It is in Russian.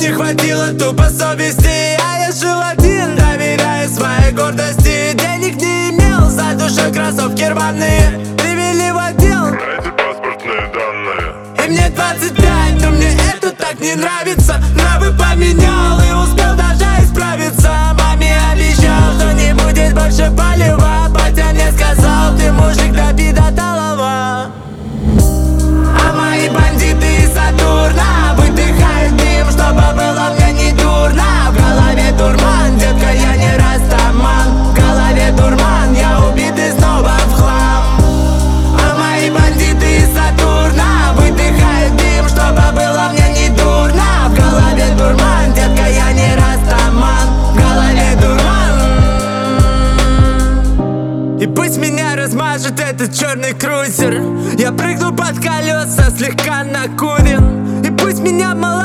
не хватило тупо совести, а я жил один, доверяя своей гордости. Денег не имел, за душой кроссовки рваные привели в отдел, эти паспортные данные. и мне 25, но мне это так не нравится. Нравы поменял и успел даже исправиться. Маме обещал, что не будет больше палева. Батя мне сказал, ты мужик, допи до талого. А мои бандиты из Сатурна выдыхают дым, чтобы было мне не дурно. В голове дурман, детка, я не растаман. В голове дурман, я убит и снова в хлам. А мои бандиты из Сатурна выдыхают дым, чтобы было мне не дурно. В голове дурман, детка, я не растаман. В голове дурман. И пусть меня размажет этот черный крузер, я прыгну под колеса, слегка накурен. И пусть меня